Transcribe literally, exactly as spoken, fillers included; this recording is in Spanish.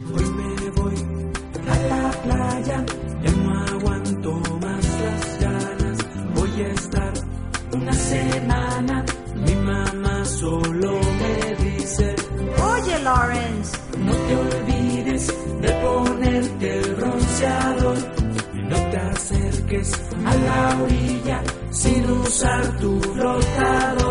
Hoy me voy a la playa, ya no aguanto más las ganas. Voy a estar una semana, mi mamá solo me dice: Oye, Lawrence, no te olvides de ponerte el bronceador. No te acerques a la orilla sin usar tu flotador.